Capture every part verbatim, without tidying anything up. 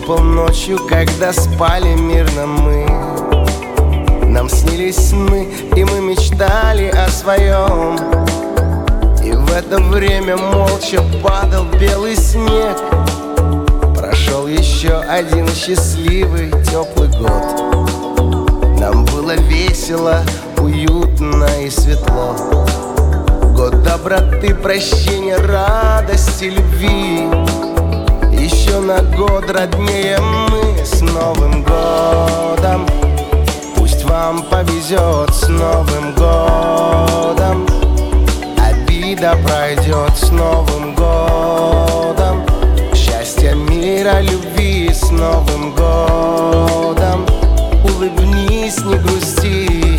выпал ночью, когда спали мирно мы. Нам снились сны, и мы мечтали о своем. И в это время молча падал белый снег. Прошел еще один счастливый теплый год. Нам было весело, уютно и светло. Год доброты, прощения, радости, любви. Еще на год роднее мы. С Новым годом! Пусть вам повезет с Новым годом. Обида пройдет с Новым годом. Счастья, мира, любви с Новым годом. Улыбнись, не грусти.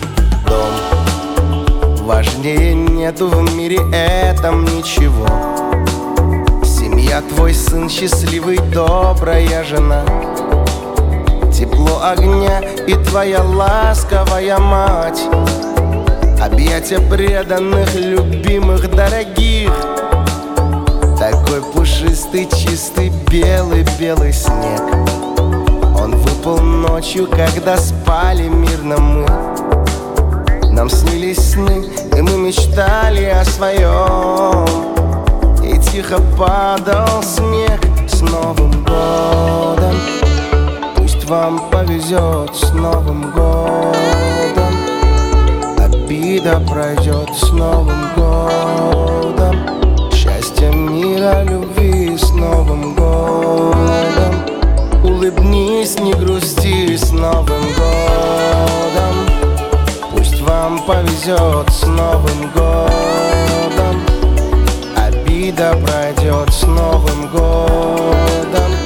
Дом важнее нету в мире этом ничего. Семья, твой сын, счастливый, добрая жена. Тепло огня и твоя ласковая мать. Объятия преданных, любимых, дорогих. Такой пушистый, чистый, белый-белый снег. Он выпал ночью, когда спали мирно мы. Нам снились сны, и мы мечтали о своем. И тихо падал снег. С Новым годом! Пусть вам повезет с Новым годом. Обида пройдет с Новым годом. Счастья, мира, любви с Новым годом. Улыбнись, не грусти с Новым годом. Пусть вам повезет с Новым годом. Обида пройдет с Новым годом.